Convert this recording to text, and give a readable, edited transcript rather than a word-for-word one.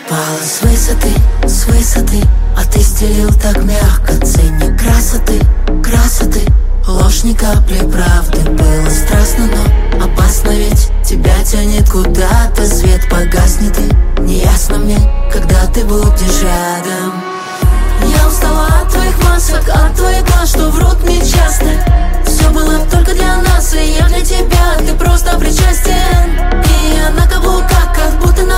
Упала с высоты, а ты стелил так мягко. Ценник красоты, красоты, ложь ни капли правды. Было страстно, но опасно, ведь тебя тянет куда-то. Свет погаснет и неясно мне, когда ты будешь рядом. Я устала от твоих масок, от твоих глаз, что врут мне часто. Все было только для нас, и я для тебя, ты просто причастен. И я на каблуках, как будто на